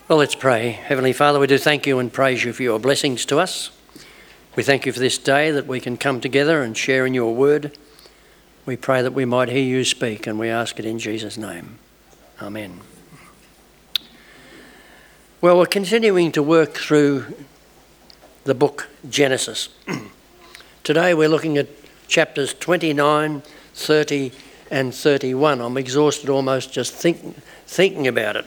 Well, let's pray. Heavenly Father, we do thank you and praise you for your blessings to us. We thank you for this day that we can come together and share in your word. We pray that we might hear you speak, and we ask it in Jesus' name. Amen. Well, we're continuing to work through the book Genesis. Today we're looking at chapters 29, 30 and 31. I'm exhausted almost just thinking about it.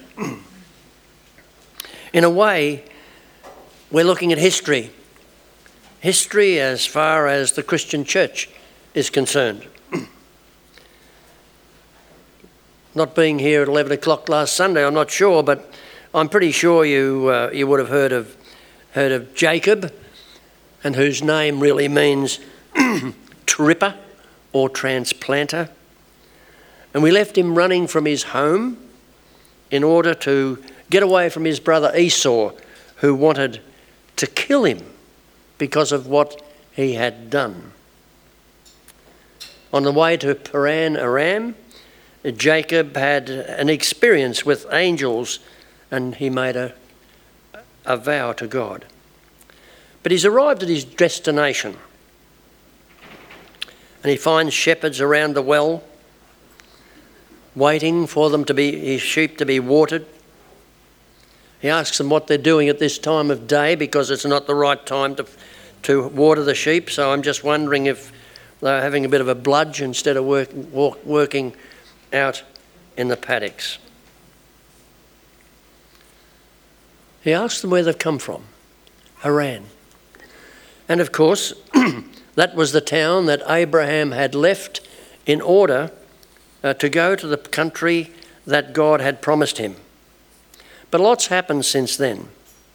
In a way, we're looking at history. History as far as the Christian church is concerned. Not being here at 11 o'clock last Sunday, I'm not sure, but I'm pretty sure you would have heard of Jacob, and whose name really means tripper or transplanter. And we left him running from his home in order to get away from his brother Esau, who wanted to kill him because of what he had done. On the way to Paran Aram, Jacob had an experience with angels, and he made a vow to God. But he's arrived at his destination, and he finds shepherds around the well, waiting for his sheep to be watered. He asks them what they're doing at this time of day, because it's not the right time to water the sheep. So I'm just wondering if they're having a bit of a bludge instead of working out in the paddocks. He asks them where they've come from. Haran. And of course, that was the town that Abraham had left in order to go to the country that God had promised him. But lots happened since then.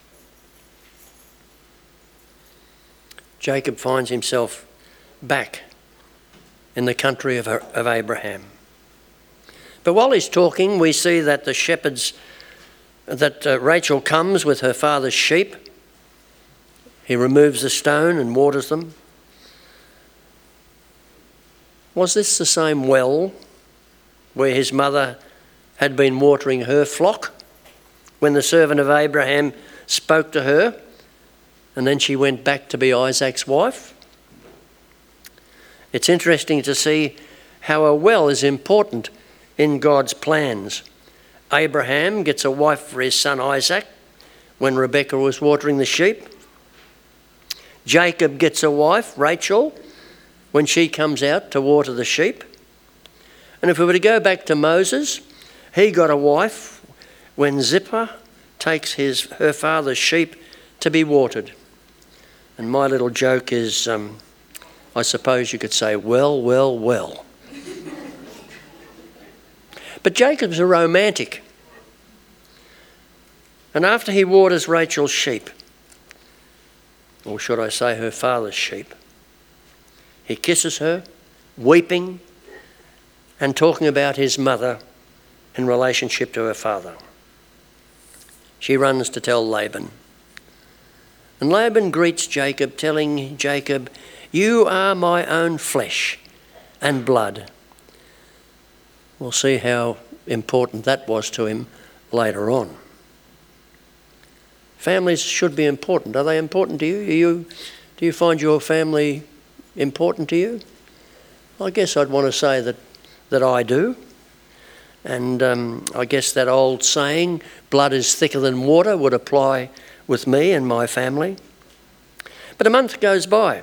Jacob finds himself back in the country of Abraham. But while he's talking, we see that the shepherds, that Rachel comes with her father's sheep. He removes the stone and waters them. Was this the same well where his mother had been watering her flock when the servant of Abraham spoke to her, and then she went back to be Isaac's wife? It's interesting to see how a well is important in God's plans. Abraham gets a wife for his son Isaac when Rebekah was watering the sheep. Jacob gets a wife, Rachel, when she comes out to water the sheep. And if we were to go back to Moses, he got a wife when Zipporah takes her father's sheep to be watered. And my little joke is, I suppose you could say, well. But Jacob's a romantic. And after he waters Rachel's sheep, or should I say her father's sheep, he kisses her, weeping and talking about his mother in relationship to her father. She runs to tell Laban. And Laban greets Jacob, telling Jacob, "You are my own flesh and blood." We'll see how important that was to him later on. Families should be important. Are they important to you? Do you find your family important to you? I guess I'd want to say that I do. And I guess that old saying, blood is thicker than water, would apply with me and my family. But a month goes by,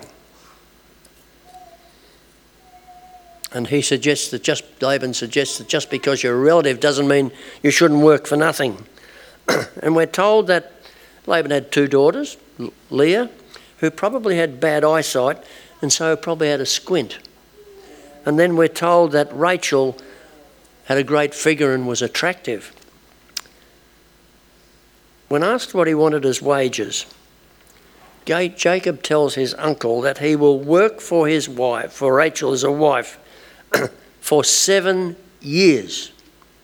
and Laban suggests that just because you're a relative doesn't mean you shouldn't work for nothing. And we're told that Laban had two daughters, Leah, who probably had bad eyesight and so probably had a squint. And then we're told that Rachel had a great figure and was attractive. When asked what he wanted as wages, Jacob tells his uncle that he will work for his wife, for Rachel as a wife, for 7 years.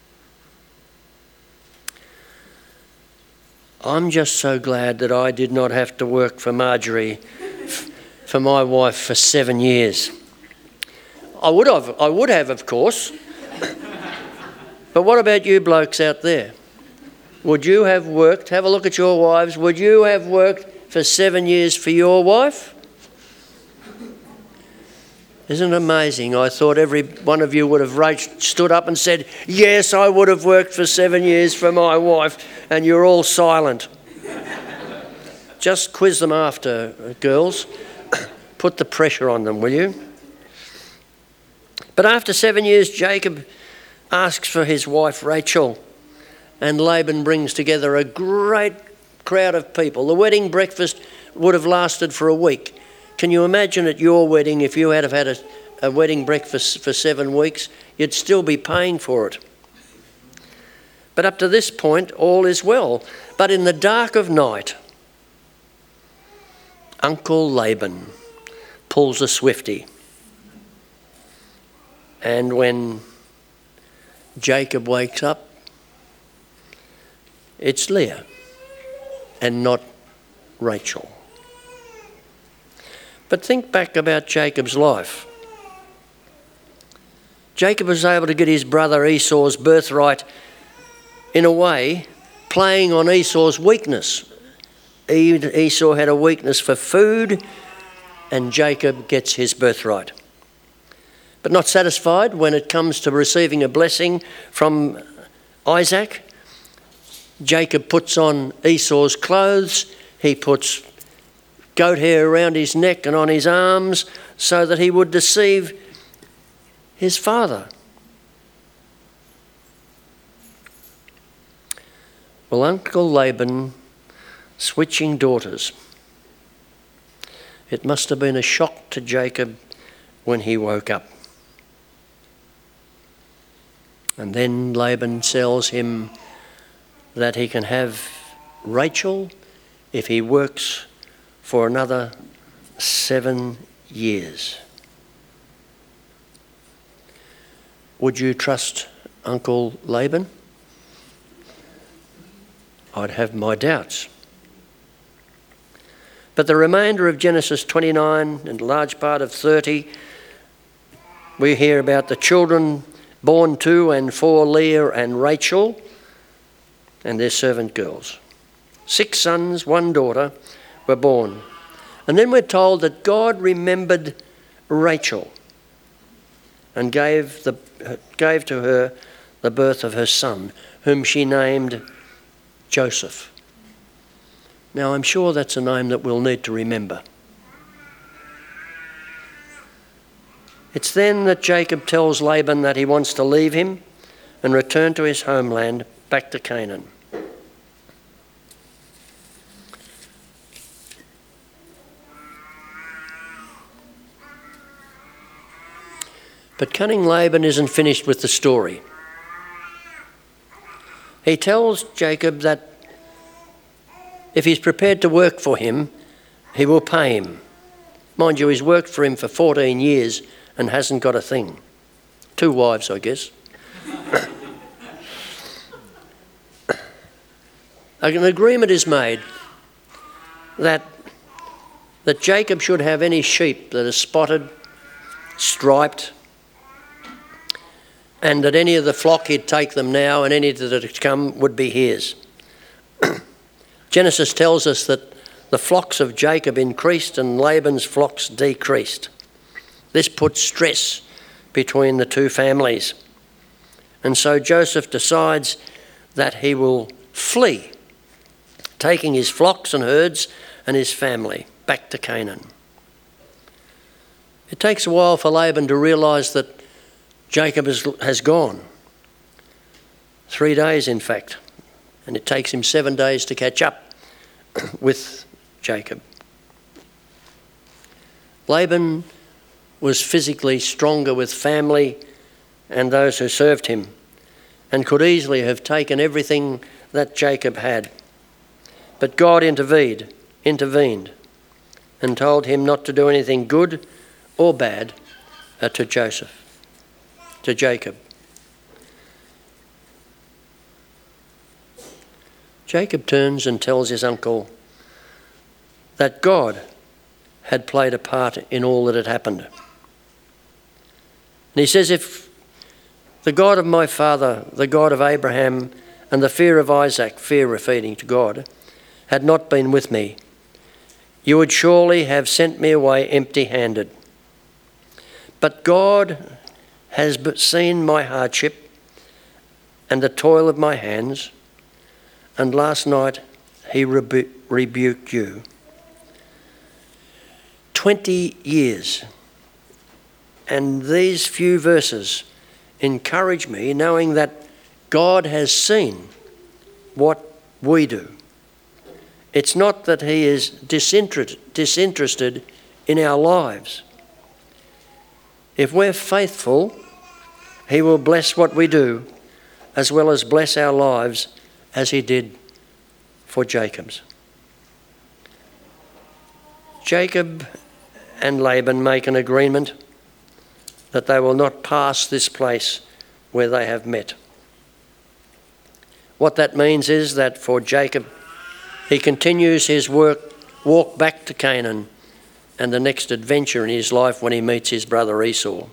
I'm just so glad that I did not have to work for Marjorie, for my wife, for 7 years. I would have, of course. But what about you blokes out there? would you have worked, have a look at your wives, would you have worked for 7 years for your wife? Isn't it amazing? I thought every one of you would have stood up and said, yes, I would have worked for 7 years for my wife, and you're all silent. Just quiz them after, girls. Put the pressure on them, will you? But after 7 years, Jacob asks for his wife Rachel, and Laban brings together a great crowd of people. The wedding breakfast would have lasted for a week. Can you imagine at your wedding, if you had have had a wedding breakfast for 7 weeks, you'd still be paying for it. But up to this point, all is well. But in the dark of night, Uncle Laban pulls a swifty. And when Jacob wakes up, it's Leah and not Rachel. But think back about Jacob's life. Jacob was able to get his brother Esau's birthright in a way, playing on Esau's weakness. Esau had a weakness for food, and Jacob gets his birthright. But not satisfied, when it comes to receiving a blessing from Isaac, Jacob puts on Esau's clothes. He puts goat hair around his neck and on his arms so that he would deceive his father. Well, Uncle Laban switching daughters. It must have been a shock to Jacob when he woke up. And then Laban tells him that he can have Rachel if he works for another 7 years. Would you trust Uncle Laban? I'd have my doubts. But the remainder of Genesis 29 and a large part of 30, we hear about the children born to and for Leah and Rachel and their servant girls. 6 sons, 1 daughter were born. And then we're told that God remembered Rachel and gave to her the birth of her son, whom she named Joseph. Now, I'm sure that's a name that we'll need to remember. It's then that Jacob tells Laban that he wants to leave him and return to his homeland, back to Canaan. But cunning Laban isn't finished with the story. He tells Jacob that if he's prepared to work for him, he will pay him. Mind you, he's worked for him for 14 years and hasn't got a thing. 2 wives, I guess. An agreement is made that Jacob should have any sheep that are spotted, striped, and that any of the flock he'd take them now, and any that had come would be his. Genesis tells us that the flocks of Jacob increased and Laban's flocks decreased. This put stress between the 2 families. And so Joseph decides that he will flee, taking his flocks and herds and his family back to Canaan. It takes a while for Laban to realise that Jacob has gone. 3 days, in fact. And it takes him 7 days to catch up with Jacob. Laban was physically stronger with family and those who served him, and could easily have taken everything that Jacob had. But God intervened and told him not to do anything good or bad to Jacob. Jacob turns and tells his uncle that God had played a part in all that had happened. And he says, if the God of my father, the God of Abraham, and the fear of Isaac, fear referring to God, had not been with me, you would surely have sent me away empty-handed. But God has seen my hardship and the toil of my hands, and last night he rebuked you. 20 years. And these few verses encourage me, knowing that God has seen what we do. It's not that he is disinterested in our lives. If we're faithful, he will bless what we do, as well as bless our lives as he did for Jacob's. Jacob and Laban make an agreement that they will not pass this place where they have met. What that means is that for Jacob, he continues his walk back to Canaan and the next adventure in his life when he meets his brother Esau.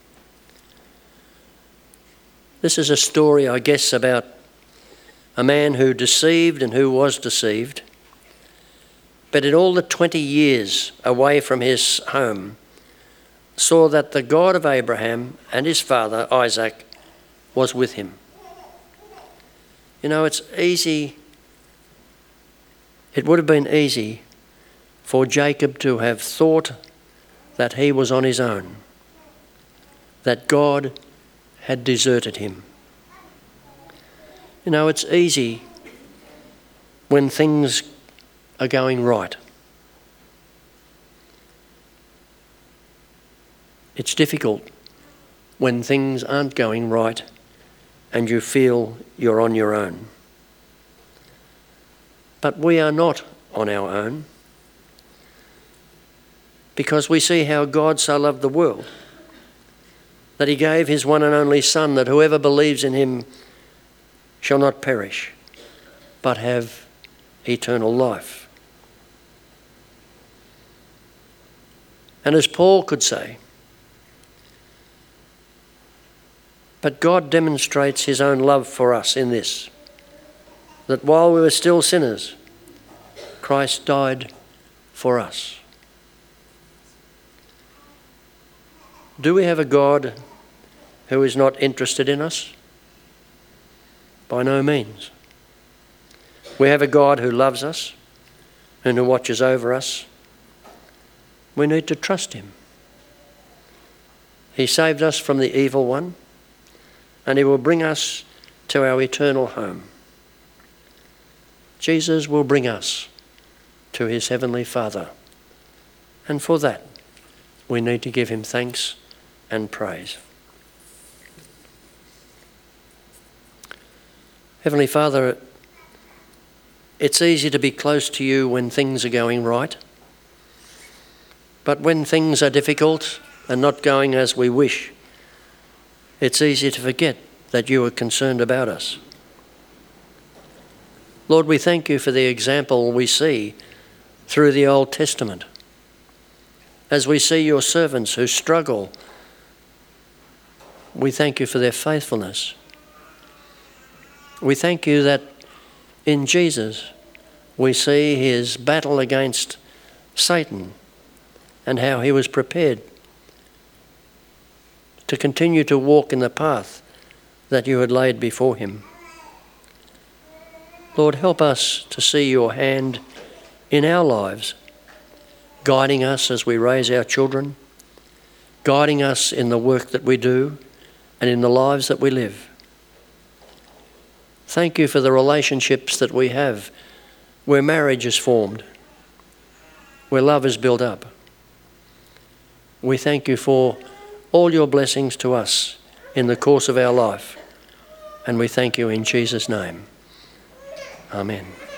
This is a story, I guess, about a man who deceived and who was deceived, but in all the 20 years away from his home, saw that the God of Abraham and his father, Isaac, was with him. You know, it's easy, it would have been easy for Jacob to have thought that he was on his own, that God had deserted him. You know, it's easy when things are going right. It's difficult when things aren't going right and you feel you're on your own. But we are not on our own, because we see how God so loved the world that he gave his one and only Son, that whoever believes in him shall not perish, but have eternal life. And as Paul could say, but God demonstrates his own love for us in this, that while we were still sinners, Christ died for us. Do we have a God who is not interested in us? By no means. We have a God who loves us and who watches over us. We need to trust him. He saved us from the evil one, and he will bring us to our eternal home. Jesus will bring us to his heavenly Father, and for that we need to give him thanks and praise. Heavenly Father, it's easy to be close to you when things are going right, but when things are difficult and not going as we wish, it's easy to forget that you are concerned about us. Lord, we thank you for the example we see through the Old Testament, as we see your servants who struggle. We thank you for their faithfulness. We thank you that in Jesus we see his battle against Satan and how he was prepared to continue to walk in the path that you had laid before him. Lord, help us to see your hand in our lives, guiding us as we raise our children, guiding us in the work that we do and in the lives that we live. Thank you for the relationships that we have, where marriage is formed, where love is built up. We thank you for all your blessings to us in the course of our life, and we thank you in Jesus' name. Amen.